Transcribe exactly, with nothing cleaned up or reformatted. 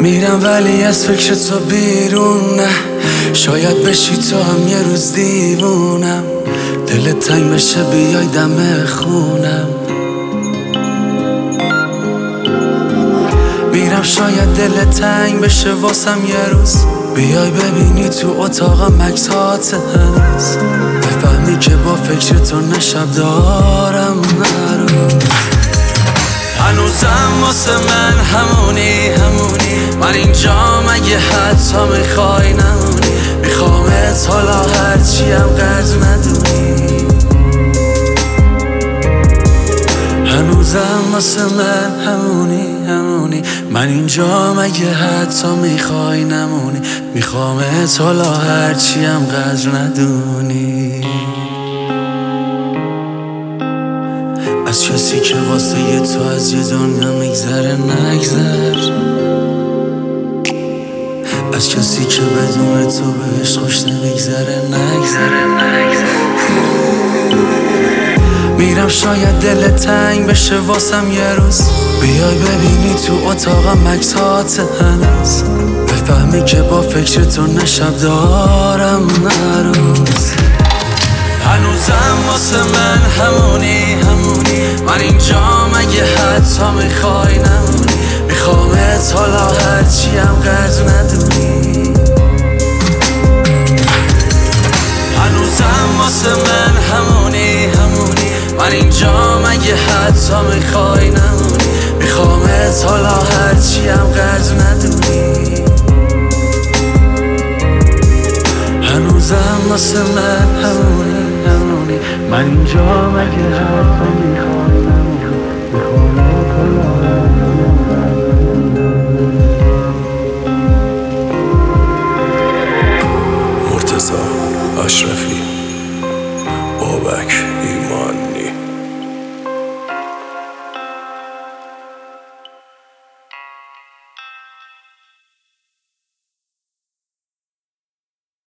میرم ولی از فکر تو بیرون نه، شاید بشی تو هم یه روز دیوونم، دلت تنگ بشه بیای دم خونم. میرم شاید دلت تنگ بشه واسم یه روز، بیای ببینی تو اتاقم عکسات هنوز، بفهمی که با فکر تو نه شب دارم نه روز. هنوزم واسه من همونی همونی، من اینجا مگه حتی میخوای نمونی، میخوامت حالا هرچیم قدر ندونی. هنوزم واسه من همونی همونی، من اینجا مگه حتی میخوای نمونی، میخوامت حالا هرچیم قدر ندونی. از کسی که واسه یه تو از یه دنیا میگذره نگذر، از کسی که بدون تو بهش خوش نمیگذره نگذره نگذر. میرم شاید دلت تنگ بشه واسم یه روز، بیای ببینی تو اتاقم عکسات هنوز، بفهمی که با فکر تو نه شب دارم نه روز. هنوزم واسه من همونی همونی، من اینجا مگه حتی میخوای نمونی، میخوامت حالا هرچیم قدر ندونی. هنوزم واسه من همونی همونی، من اینجا مگه حتی میخوای نمونی، میخوامت حالا هرچیم قدر ندونی. هنوزم واسه من همونی همونی، من اینجا مگه حتی میخوای